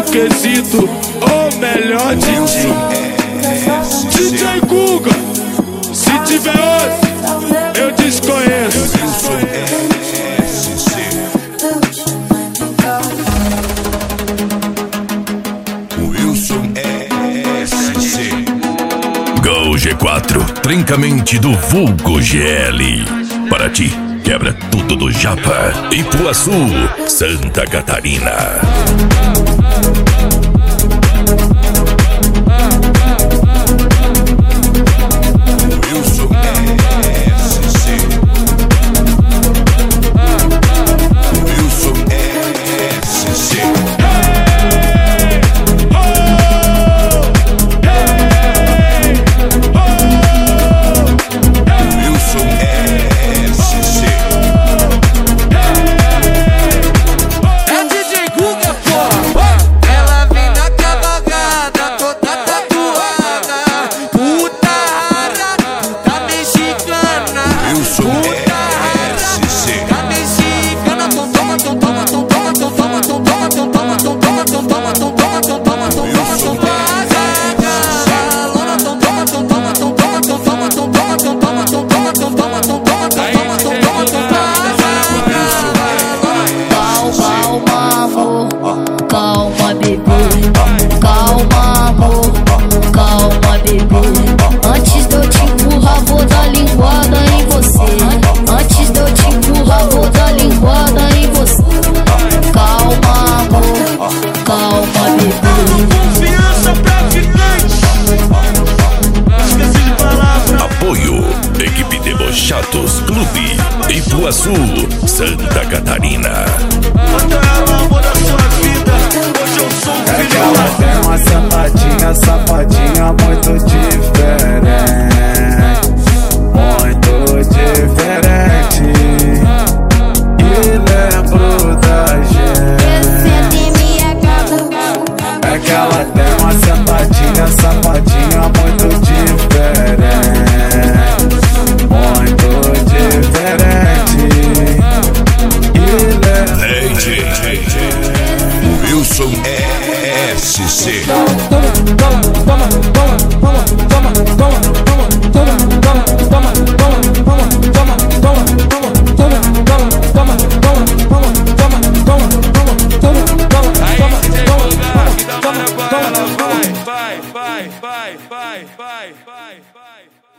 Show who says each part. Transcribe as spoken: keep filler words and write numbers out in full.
Speaker 1: quesito, o melhor D J. D J Guga, se tiver outro, eu desconheço.
Speaker 2: Wilson S C.
Speaker 3: Go G quatro, trincamente do vulgo G L. Para ti, quebra tudo do Japa. Ipuaçu, Santa Catarina.
Speaker 4: Calma, bebê, calma, amor, calma, bebê. Antes de eu te empurrar, vou dar linguada em você. Antes de eu te empurrar, vou dar linguada em você. Calma, amor, calma, bebê.
Speaker 1: Confiança praticante. Esqueci de palavra.
Speaker 3: Apoio, equipe Debochados Clube, Ipuaçu, Santa Catarina.
Speaker 5: É que ela tem uma safadinha, safadinha muito diferente. Muito diferente. E lembro da gente. É que ela tem uma safadinha, safadinha muito diferente. Muito diferente. E lembro da gente.
Speaker 2: Wilson S C.
Speaker 1: Vai, vai, vai, vai, vai, vai, vai, vai.